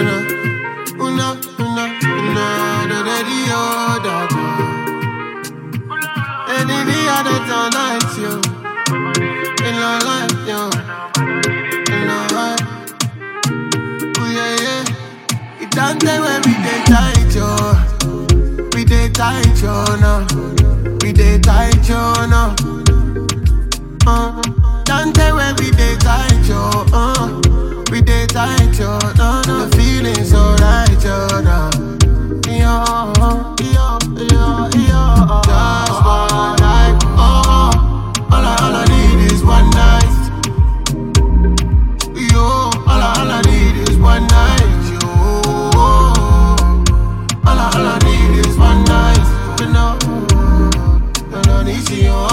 Any other time like you, in your life, yo, in your life. Oh yeah, yeah. It don't take when we dey tight, yo. We dey tight, yo, no. We dey tight, yo, no. Don't take when we dey tight, yo. We dey tight, yo, no, no. The feeling's so right, yo, no. Yo, yo, yo, yo. Just one night, all I need is one night. Yo, all I need is one night. Yo, all I need is one night. You know, I don't need to see your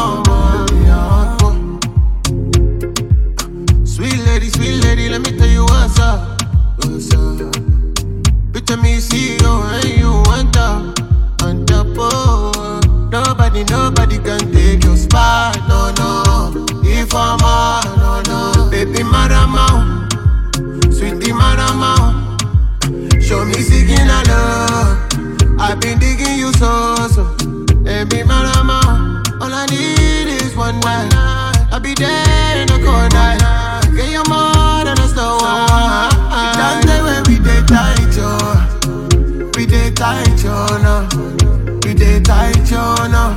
Sweet lady, let me tell you what's up. What's up? Picture me, see you, and you want up. On top, oh, nobody can take your spot, no, no. If I'm on, no, baby, marama, sweetie, marama. Show me seeking a love. I've been digging you so. Baby, marama, all I need is one night. I'll be there in the corner. Get your more than a slow one. That's the way we dey tight, yo. We dey tight, yo, no. We dey tight, yo, no.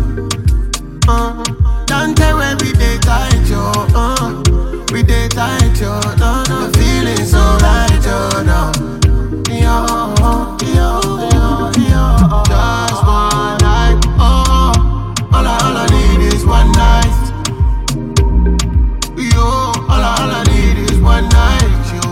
Don't tell when we dey tight, yo. We dey tight, yo, no, no. The feeling's so right, yo, no. Yo, yo, yo, yo. Just one night, all I need is one night. Yo, all I need is one night, yo.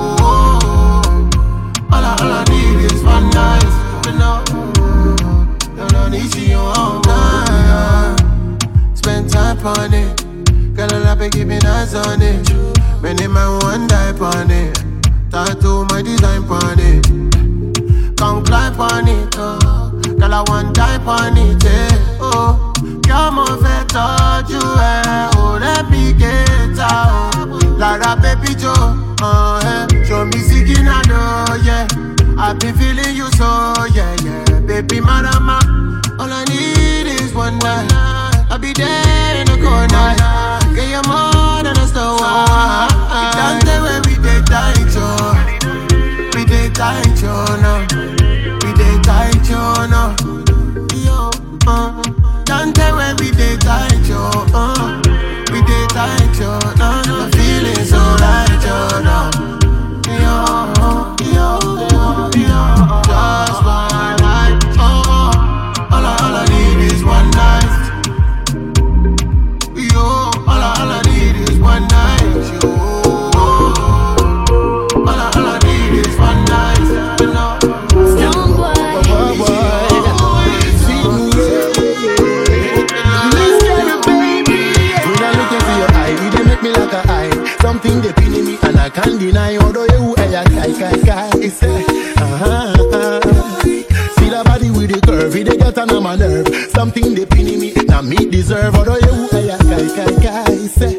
All I need is one night. You know, you don't need to see your own mind. Spend time on it. Girl, I'll be keeping eyes on it. Many man one die on it. Tattoo my design on it. Come climb on it, oh. Girl, I want die on it, eh, oh. Come on, fẹ́ tọ́jú ẹ, oh, let me get out. Lara, baby, Joe, show me Siginado, yeah. I've been feeling you so, yeah, yeah. Baby, marama, all I need is one night. I'll be there in the corner. Get your more than a slow one. It don't stay when we dey tight, yo. We dey tight, yo, no. We dey tight, yo, no. Yo, don't tell when we dey tight, yo. We dey tight, yo, no, no. The feeling's so right, yo, no. Yo, yo, yo, yo. Just one night, all I need is one night. Yo, all I need is one night, yo. All I need is one night, you know. Strong boy. Something they pinning me and I can't deny. Although you guy say, see the body with the curve, they get on my nerve. Something they pinning me, now me deserve. Although you guy say,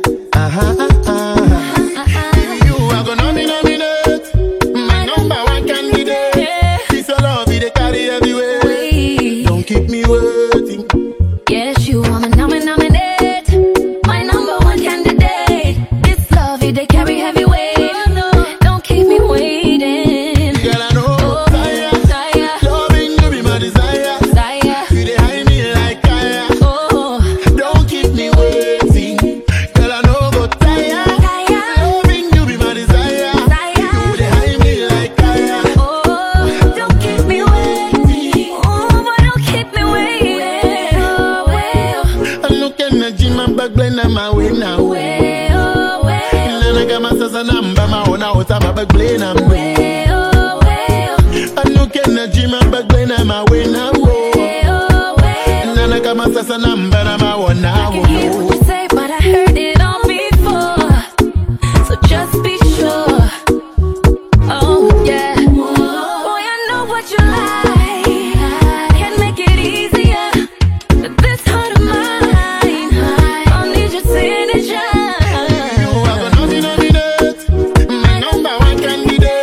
you are gonna nominate my number one candidate. This your love, they carry everywhere. Don't keep me waiting. Yes, you wanna nominate my number one candidate. This love, they carry heavy weight. Don't keep me waiting. Girl, I know, desire. Loving you be my desire. You they hide me like fire. Don't keep me waiting. Girl, I know, go tire. Loving you be my desire. You they hide me like fire. Don't keep me waiting. But don't keep me waiting. I'm looking at Jim and back blend my way now. I got my sister number, my own house, I'm a back blend. I'm looking at Jim and back blend my way now. I got my sister number, I'm a one I can hear what you say, but I heard it all before. So just be sure. Oh yeah. Boy, I know what you like. Can make it easier. But this heart of mine, I'll need your signature. You are gonna nominate my number one candidate.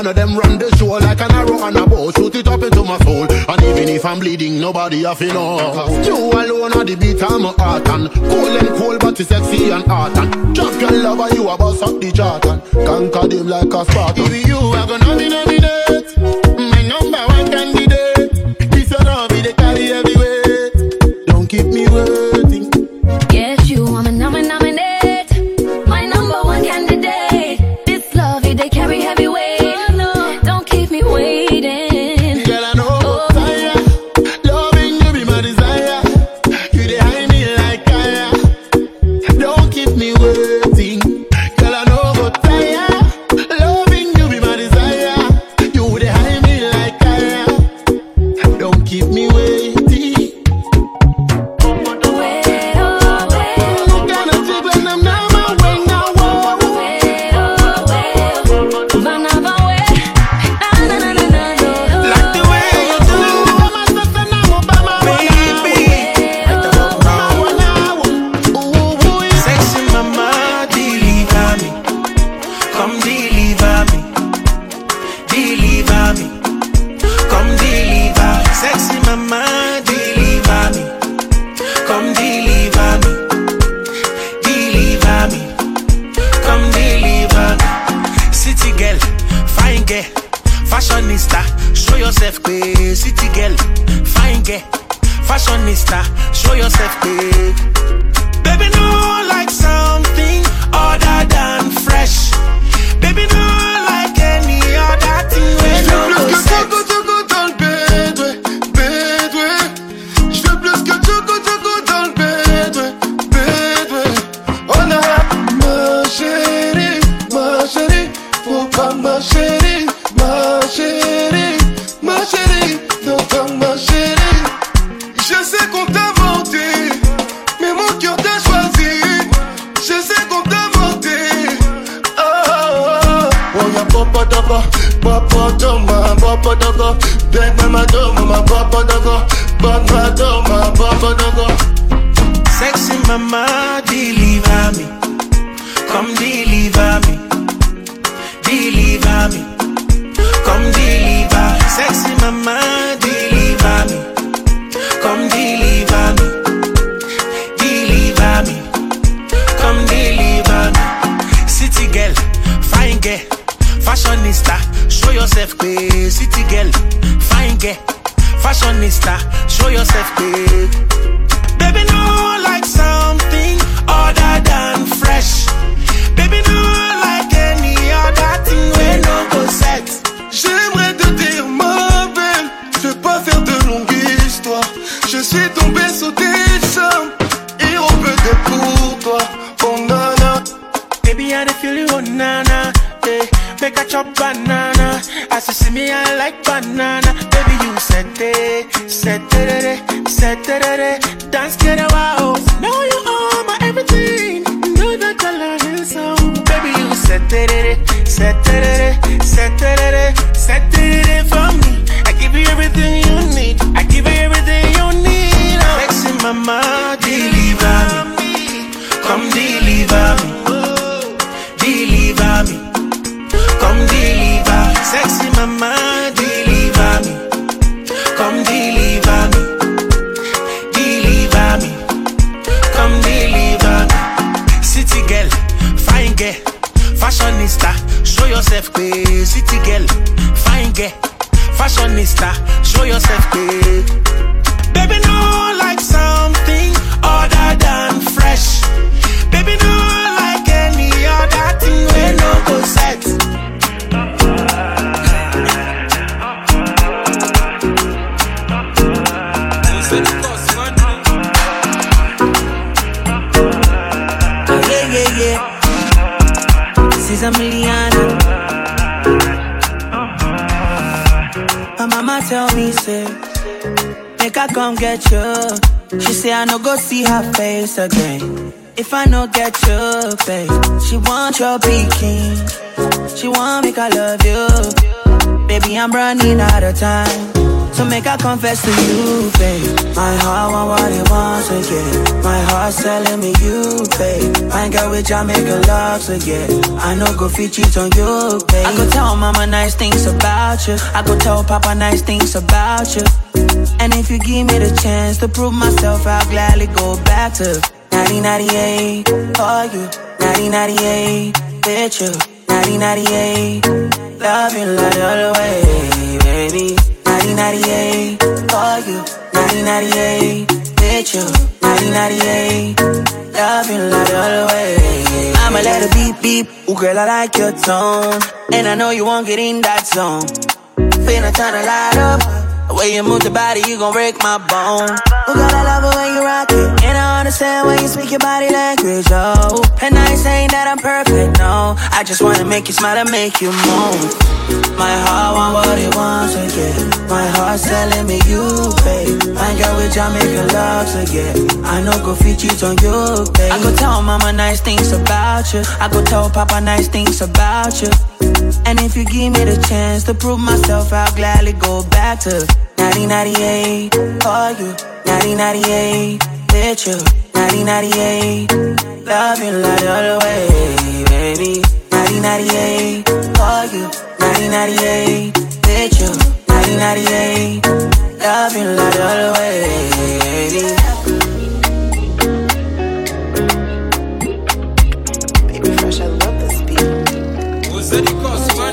of them run the show like an arrow and a bow. Shoot it up into my soul. And even if I'm bleeding, nobody have to know. You alone are the beat of my heart. And cold but it's sexy and hot. And just girl lover, you a boss up the chart. And conquer them like a Spartan. If you are gonna nominate my number one candidate. This your love, they carry heavy weight. Don't keep me waiting. Yes, you are my nominate. My number one candidate. This love, they carry heavy weight. Don't keep me waiting. Girl, I know fire. Loving you be my desire. You dey hide me like fire. Don't keep me waiting. Girl, I know go tire. Loving you be my desire. You dey hide me like fire. Don't keep me waiting. Fashionista, show yourself, babe. City girl, fine girl. Fashionista, show yourself, babe. Baby, no like something other than fresh. Baby, no like any other thing. Je veux plus que Choco dans le bed, ouais. Je veux plus que Choco dans le bed, ouais. Oh là, ma chérie, faut pas ma chérie. Ma chérie, non pas ma chérie. Je sais qu'on t'a menti, mais mon cœur t'a choisi. Je sais qu'on t'a menti. Oh, y'a papa dogo, beg mama papa dogo. Sexy mama, deliver me. Come deliver me. Deliver me. Come deliver, sexy mama, deliver me. Come deliver me, deliver me. Come deliver me. City girl, fine girl, fashionista, show yourself, babe. City girl, fine girl, fashionista, show yourself, babe. Baby, no like something other than fresh. Baby, no like any other thing we no go set. J'aimerais te dire ma belle, je veux pas faire de longue histoire. Je suis tombé sous tes charmes, héros peut-être pour toi. Oh nana, baby I dey feel you, oh nana. Hey, make a chop banana. As you see me I like banana. Baby you set it, dance get a wow. Know you are my everything. Know that I love you so. Baby you set it for me. I give you everything you need. I give you everything you need. Oh. Sexy mama, deliver me. Come deliver me. Deliver me. Come deliver. Sexy mama, deliver me. Come deliver me. Deliver me. Come deliver me. City girl, fine girl, fashionista, show yourself, babe. City girl, fine girl, fashionista, show yourself, babe. Baby, no like something other than fresh. Baby, no like any other thing we no go set. Yeah. This is a million. My mama tell me, say, make I come get you. She say I no go see her face again if I no get you, babe. She want your bikini. She want make I love you. Baby, I'm running out of time, so make I confess to you, babe. My heart want what it wants again. My heart heart's telling me you pay. Fine girl with Jamaican locks again. I know go fit cheat on you, babe. I go tell mama nice things about you. I go tell papa nice things about you. And if you give me the chance to prove myself, I'll gladly go back to 1998 for you, 1998 with you, 1998 love you like the other way, baby. 1998 for you, 1998 with you, 1998 love you like the other way. I'ma let it beep beep. Ooh, girl, I like your tone, and I know you won't get in that zone. Finna turn the light up. The way you move the body, you gon' break my bone. Oh, girl, I love it when you rock it, and I understand when you speak your body language, oh. And I ain't saying that I'm perfect, no. I just wanna make you smile and make you move. My heart want what it wants again. My heart's telling me you, babe. I girl with Jamaican locks again. I know go fit cheat on you, babe. I go tell mama nice things about you. I go tell papa nice things about you. And if you give me the chance to prove myself, I'll gladly go back to 1998 for you, 1998 with you, 1998 love you like the other way, baby. 1998 for you, 1998 with you, 1998 love you like the other way, baby. Baby Fresh, I love this beat. Who's the cost, man?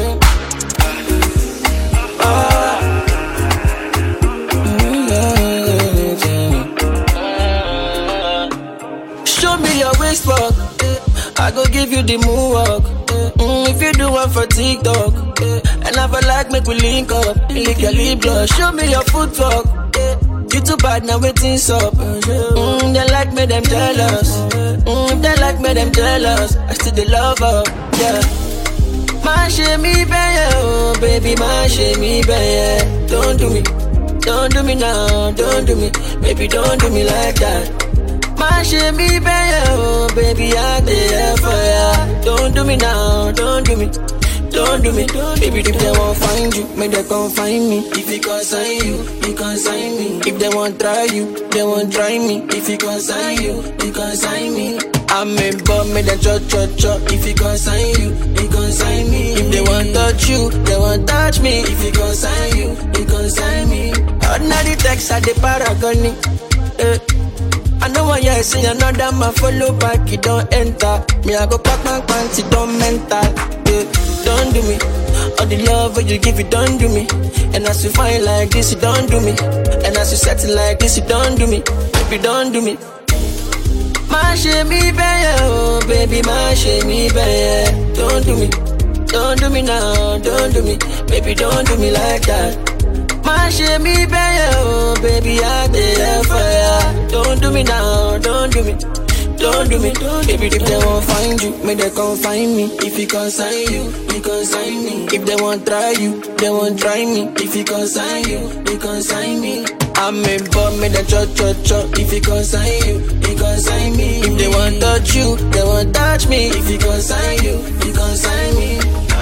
Show me your waist walk, I go give you the moonwalk. If you do one for TikTok, and I feel like make we link up, lick your lip gloss. Show me your footwork, you too bad now waiting's up. They like me, them jealous. If they like me, them jealous. I still the love up, yeah. My shame oh baby, my shame Don't do me now, don't do me, baby, don't do me like that. My shame oh baby, I there for ya. Don't do me now, don't do me, baby. If they won't find you, may they come find me. If he consign you, he consign me. If they won't try you, they won't try me. If he consign you, he consign me. I'm a bum, may they cho. If he consign you, he consign me. If they won't touch you, they won't touch me. If he consign you, he consign me. Ordinary text at the paragoni. I know when you see another man follow back, you don't enter. Me, I go pack my pants, it don't mental. Don't do me. All the love you give, you don't do me. And as you find like this, you don't do me. And as you settle like this, you don't do me. Baby, don't do me. My shame oh baby, my shame Don't do me. Don't do me now, don't do me. Baby, don't do me like that. My shame oh baby, I there for ya. Don't do me now, don't do me. Don't do me, baby. If they won't find you, may they come find me. If he consign you, he consign me. If they won't try you, they won't try me. If he consign you, he consign me. I'm a bum, may they cho. If he consign you, he consign me. If they won't touch you, they won't touch me. If he consign you, he consign me.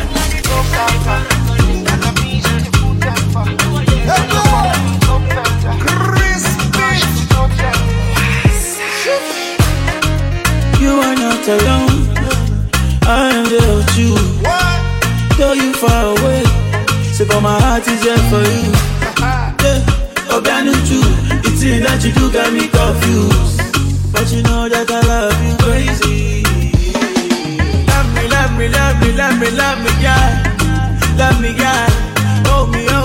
You are not alone, I am there with you. Though you far away, so but my heart is there for you. Yeah, Oganuchu, it's in that you do got me confused. But you know that I love you crazy. Love me, yeah. Love me, yeah. Hold me, yeah.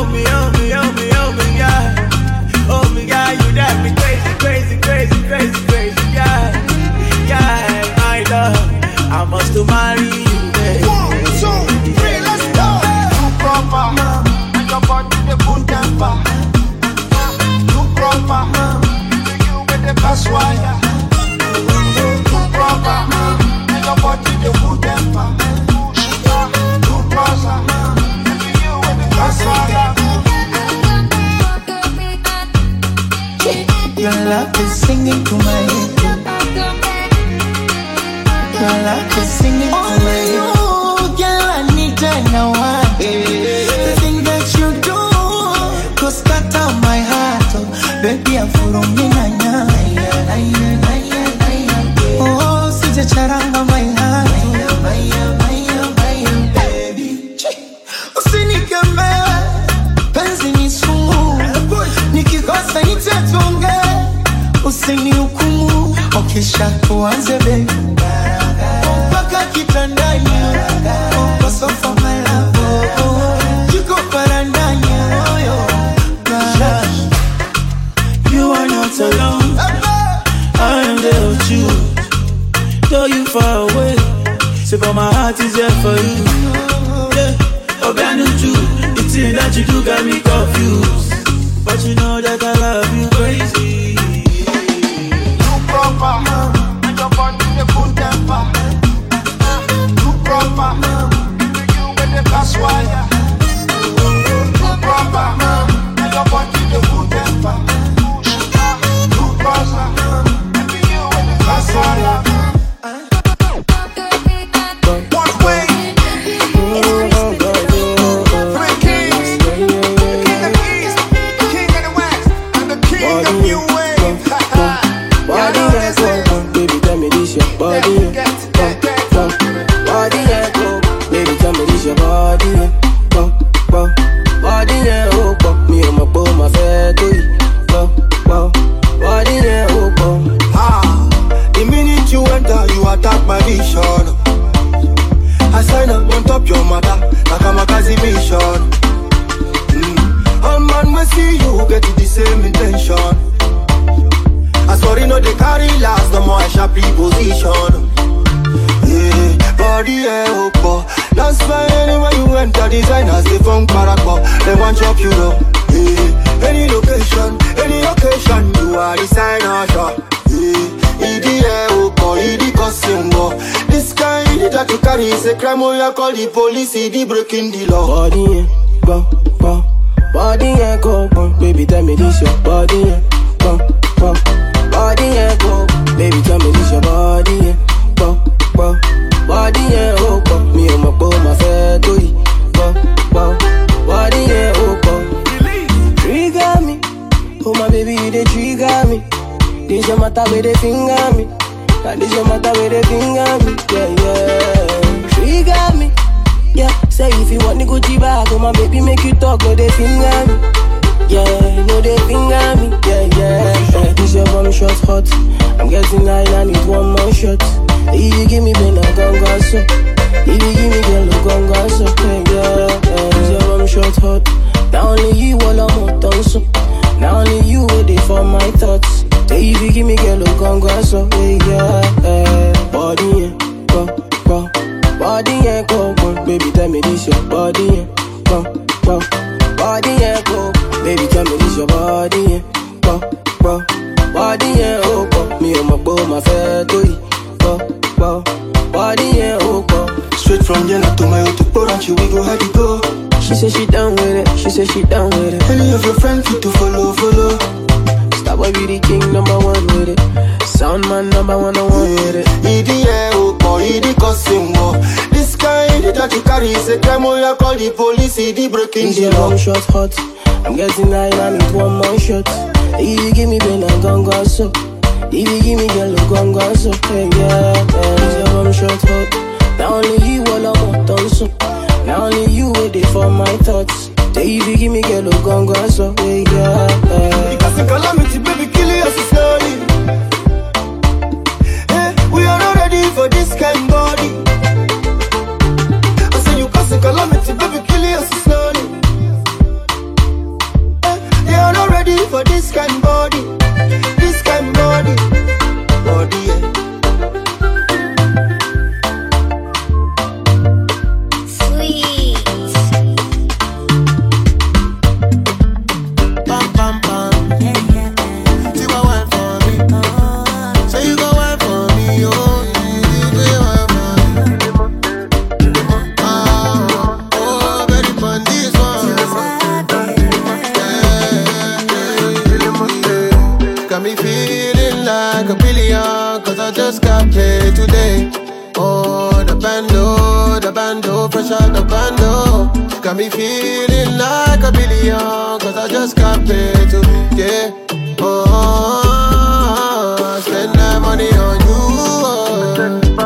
Hold me, yeah, you drive me crazy, yeah. Yeah, my love, I must to marry you, baby. 1, 2, 3, let's go. Too proper, and your body the good temper. Too proper, you with the best wire. Too proper, and your body the good temper. Too proper, you with the best wire. Your love is singing to my head. Your love is singing to my head. Oh, girl, I need to know why. The thing that you do, cause that out my heart. Oh, baby, I'm for me, usiwaze charanga maihatu baby. Usinikeme, penzi ni sumu, nikikosa nitatonge. Usinihukumu, ukisha tuanze baby. Mpaka kitandani, kwa sofa my love. Jiko parandani, you are not alone, I am there with you. Though you far away, so for my heart is there for you. Yeah, oh brand new too. The thing that you do got me confused, but you know that I love you crazy. You proper, and your body the good temper. You proper, giving you with the gas wire. You proper, and your body the good temper. You proper, giving you with the gas wire. One way. Three kings. The king of the east, the king of the west, and the king of new wave. Body echo, baby tell me this your body. Body echo, baby tell me this your body. Body echo, me and my boy my fatty. Body echo. The minute you enter, you attack my vision. I sign up on top your mother, like I'm a mission. All man will see you get the same intention. I sorry no they carry last, no more I sharp position. Yeah, body open. That's why anywhere you enter, designers they funk paracord. They want chop you up. Yeah, any location, any occasion, you are designer shop. Yeah, EDA open, ED costume. This kind that you carry is a crime. Oh, you call the police, ED breaking the law. Body echo, baby tell me this your body. Body echo, baby tell me this your body. Body echo, me and my boy my fatty. Body echo, trigger me. Oh my baby, you dey trigger me. This your matter where they finger me. And this your matter where they finger me. Yeah. Trigger me. Yeah, say if you want to go to back, oh my baby make you talk, no they finger me. Yeah, no they finger me. Yeah. This your bomb shot hot. I'm getting high, I need one more shot. If you give me pen, I'm gon' so. If you give me girl, I'm gon' so. Yeah. This your bomb shot hot. Not only you, all I'm on tongue so. Not only you, waiting for my thoughts. If you give me girl, I'm gon' so. Yeah. Body, body echo, baby tell me this your body. Body echo, baby tell me this your body. Body echo, me and my boy my fatty. Body echo. Straight from Jena to my auto and she we go how to go. She said she down with it. She said she down with it. Any of your friends fit to follow. Stop boy be the king number one with it. Sound man number one with it. EDA or ED costume. This kind that you carry is a crime. Oh, you call the police. ED breaking the law. Long shot hot. I'm getting high, I need one more shot. If you give me pen, I'm gon' so. If you give me girl, I'm gon' so. Yeah. This your bomb shot hot. Not only you, all I'm on tongue so. Not only you, waiting for my thoughts. If you give me girl, I'm gon' so. Yeah. Because the calamity, baby, kill you slowly. We are not ready for this kind body. I say you cause a calamity, baby, kill you slowly. They are not ready for this kind body. This kind body. Body, yeah. Sweet. Bam, bam, bam. See what went for me. Say you go went for me, oh. You go went for me. Oh, very fun this one. Got me feeling like a billion, cause I just got paid today. Oh, the bando, fresh out the bando. Got me feeling like a billion, cause I just got paid today. Oh, I spend that money on you.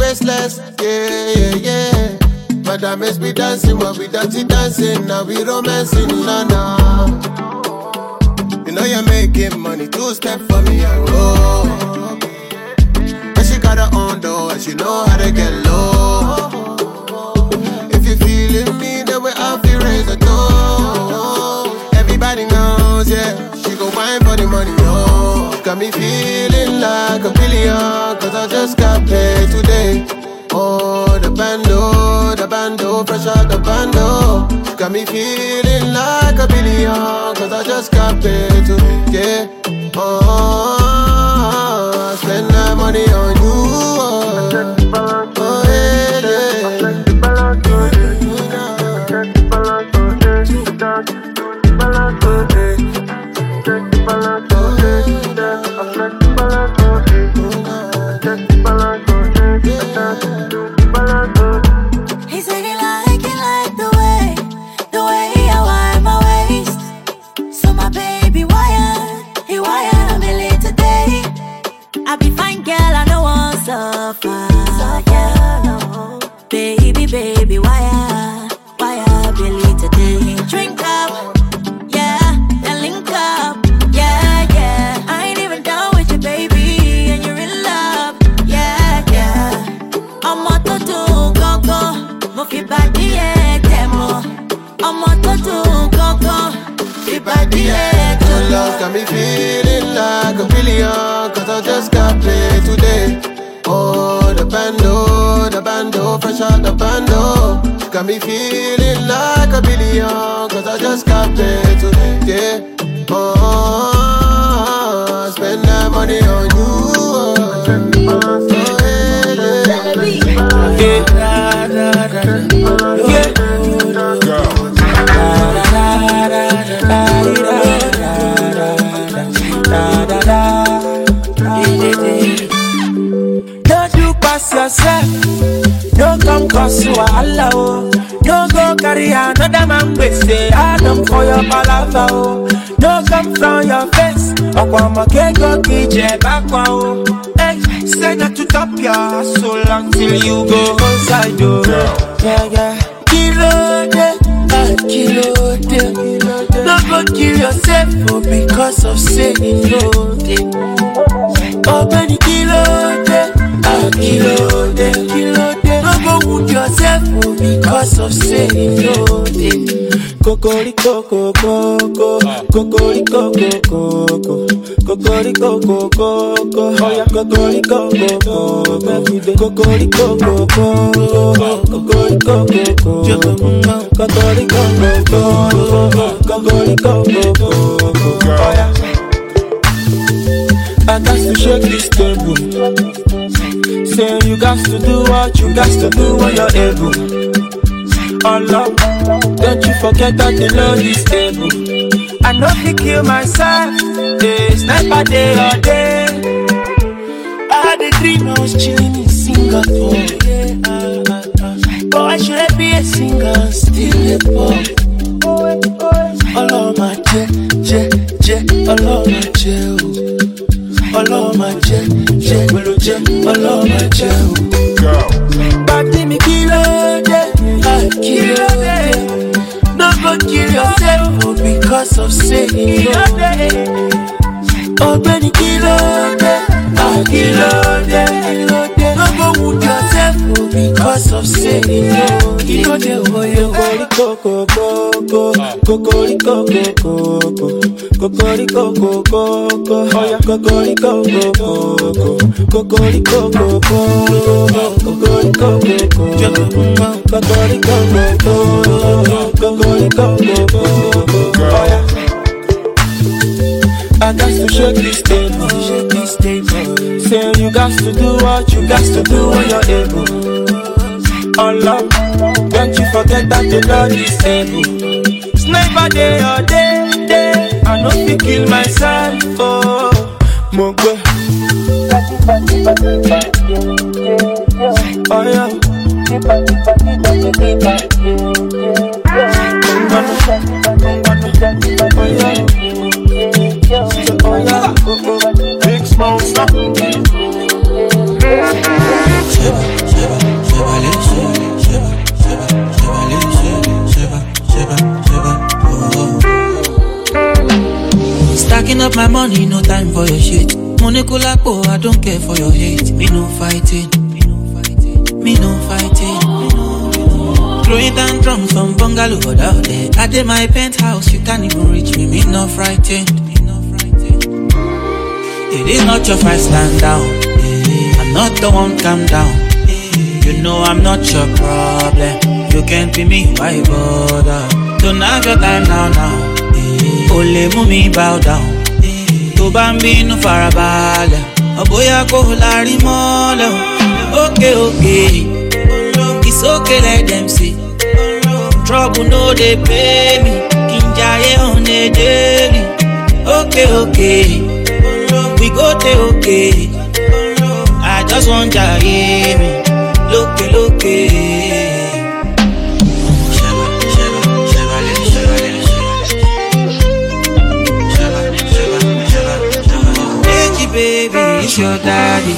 faceless, yeah. Madam is be dancing, but we dirty dancing. Now we romancing, nah. You know you're making money, 2 step for me, and roll. And she got her own door, and she know how to get low. If you feeling me, then we have to raise a toast. Everybody knows, yeah, she go wine for the money, oh. Got me feeling like a billion, cause I just got paid today. Oh, the bando, fresh out the bando. Got me feeling like a billion, cause I just got paid today, yeah. Oh, spend that money on you, oh, yeah. He said he like the way I wind my waist. So my baby he wired a million today. I be fine girl, I know I'm suffer, yeah. Baby, wire Billy today. Drink up, yeah, then link up, yeah. I ain't even down with you, baby, and you're in love, yeah. I'm on to do go, move your body, yeah, demo. I'm on to do go, your body, yeah, Your love got me feeling like a billion, cause I just got paid today. Oh, the bando, fresh out the bando. Got me feeling like a billion, cause I just got paid today, yeah. Oh, spend that money on you, Don't you pass yourself. Don't come cause you are alone. Don't go carry another man with say I don't for your palava. Don't come from your face. Okwama keko kije bakwa. Hey, say not to top your soul until you go outside. Yeah. Kilo de. Don't go kill yourself because of saying no. Oh, many kilo de. Don't go wound yourself because of saying no. Kokoriko, oh yeah, kokoriko, oh yeah. I got to shake this table. Say you got to do what you got to do when you're able. Oh Lord, don't you forget that the Lord is able. I know he kill myself. It's sniper day or day. I had a dream I was chilling in Singapore. Boy, should I be a singer and still a pop? All of my all of my all of my all of my Party me kilo de. Don't go kill yourself because of saying no. Oh, Benny kilo de. Don't go wound yourself because of saying no. Kilo de kokoriko, oh yeah, kokoriko. I got to shake this table. Say you got to do what you got to do when you're able. Oh Lord, don't you forget that the Lord is able. Sniper day or day. I know fi kill myself. Oh, Mogwe. Oh yeah. Big smoke stop. Onikulapo, I don't care for your hate. Me no fighting. Me no fighting. Throwing down drums from bungalow out there. I did my penthouse, you can't even reach me. Me no frightened. It is not your fight, stand down. I'm not the one, calm down. You know I'm not your problem. You can't be me, why bother? Don't have your time now. Ole mumi bow down. To bambi no farabale. Oboya ko lari mole. Okay. It's okay, let them see. Trouble no they pay me. Kinjaye on a daily. Okay. We go te okay. I just want ya hear me. Look. Hey, baby, it's your daddy.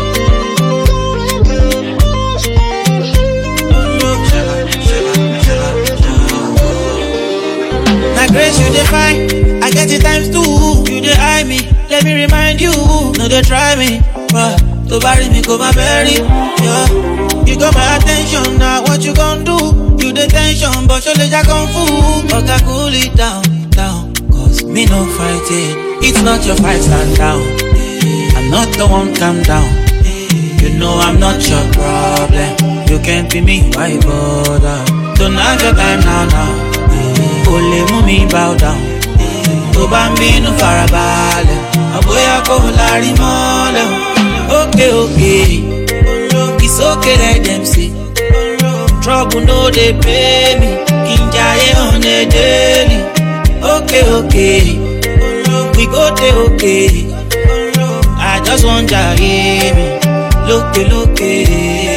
Now grace you define, I get it times two. You dey eye me, let me remind you. No they try me, but to bury me go my berry. Yeah, you got my attention. Now what you gon' do? You the tension, but your legs are kung fu. But I cool it down. Cause me no fighting. It's not your fight, stand down. I'm not the one, calm down. You know I'm not your problem. You can't be me, why bother? Don't have your time now. Ole mumi bow down. To bambi no farabale. Aboya ko lari mole. Okay. It's okay, let them see. Trouble no they pay me. Kinjaye on a daily. Okay. We go te okay. I just want ya hear me. Look.